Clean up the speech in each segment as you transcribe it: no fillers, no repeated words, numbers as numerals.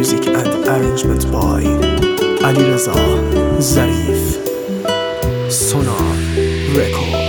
Music and arrangement by علیرضا ظریف. سونار رکورد.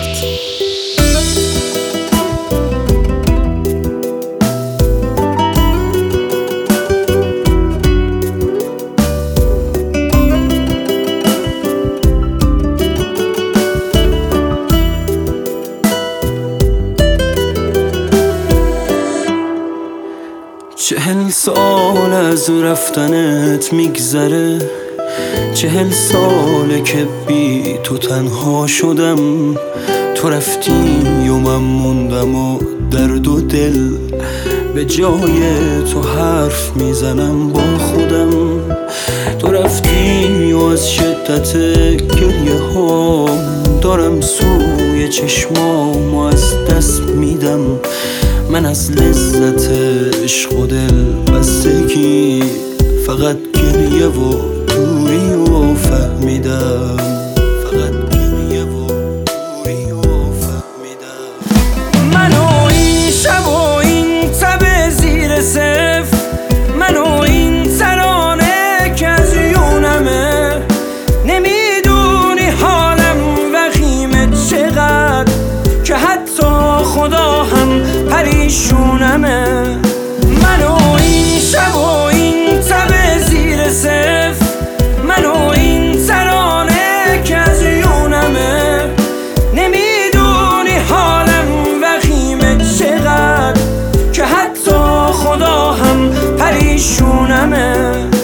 چهل سال از رفتنت میگذره، 40 ساله که بی تو تنها شدم. تو رفتی و من موندم و درد و دل به جای تو حرف میزنم با خودم. تو رفتی و از شدت گریه ها دارم سوی چشمام و از دست میدم. من از لذت عشق و دل بستگی فقط گریه و دوری و فهمیدم. فقط گریه و دوری و فهمیدم. منو این شب و این تب زیر صفر، منو این ترانه که از یونمه. نمیدونی حالم وخیمه چقدر که حتی خدا هم پریشونمه. منو این شب و این تب زیر صفر، منو این ترانه که از یونمه. نمیدونی حالم وخیمه چقدر که حتی خدا هم پریشونمه.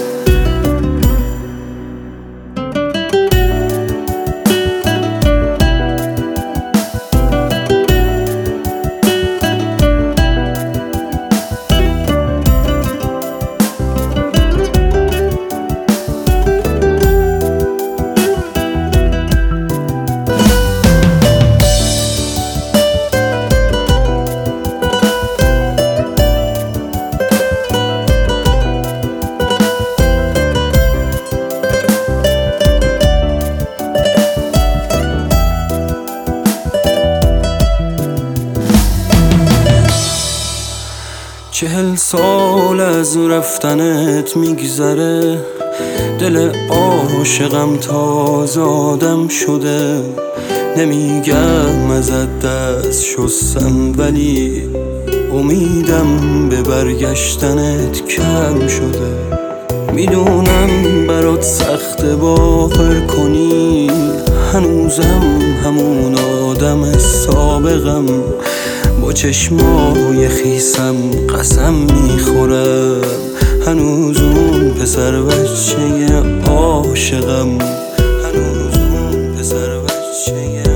چهل سال از رفتنت میگذره، دل عاشقم تازه آدم شده. نمیگم ازت دست شستم ولی امیدم به برگشتنت کم شده. میدونم برات سخت باور کنی هنوزم همون آدم سابقم. با چشمای خیسم قسم میخورم هنوز اون پسر بچه عاشقم. هنوز اون پسر بچه